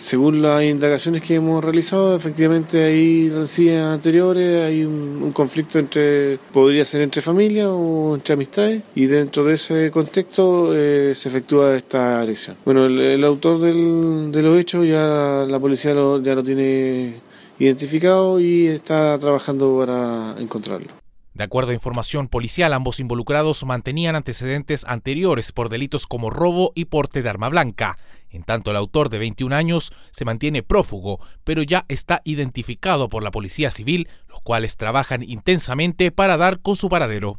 Según las indagaciones que hemos realizado, efectivamente hay rencillas anteriores, hay un conflicto podría ser entre familias o entre amistades, y dentro de ese contexto se efectúa esta agresión. Bueno, el autor de los hechos ya la policía ya lo tiene identificado y está trabajando para encontrarlo. De acuerdo a información policial, ambos involucrados mantenían antecedentes anteriores por delitos como robo y porte de arma blanca. En tanto, el autor de 21 años se mantiene prófugo, pero ya está identificado por la Policía Civil, los cuales trabajan intensamente para dar con su paradero.